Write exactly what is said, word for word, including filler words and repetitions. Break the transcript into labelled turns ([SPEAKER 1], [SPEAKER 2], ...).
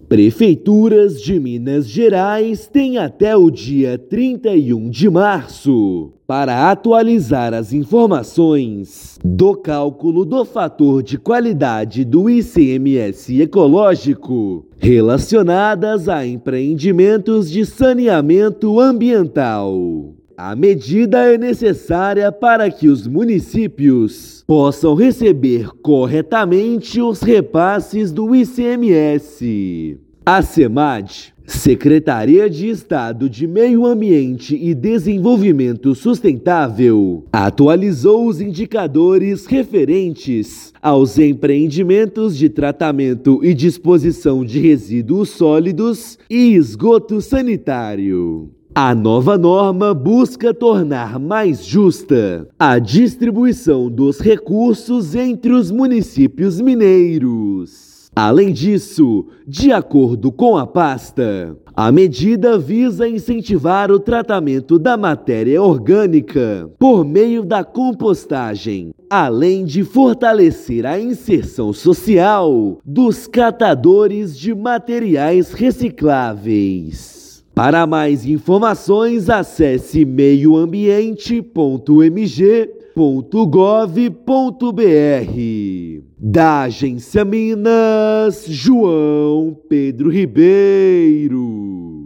[SPEAKER 1] Prefeituras de Minas Gerais têm até o dia trinta e um de março para atualizar as informações do cálculo do fator de qualidade do I C M S ecológico relacionadas a empreendimentos de saneamento ambiental. A medida é necessária para que os municípios possam receber corretamente os repasses do I C M S. A SEMAD, Secretaria de Estado de Meio Ambiente e Desenvolvimento Sustentável, atualizou os indicadores referentes aos empreendimentos de tratamento e disposição de resíduos sólidos e esgoto sanitário. A nova norma busca tornar mais justa a distribuição dos recursos entre os municípios mineiros. Além disso, de acordo com a pasta, a medida visa incentivar o tratamento da matéria orgânica por meio da compostagem, além de fortalecer a inserção social dos catadores de materiais recicláveis. Para mais informações, acesse meioambiente ponto m g ponto gov ponto b r. Da Agência Minas, João Pedro Ribeiro.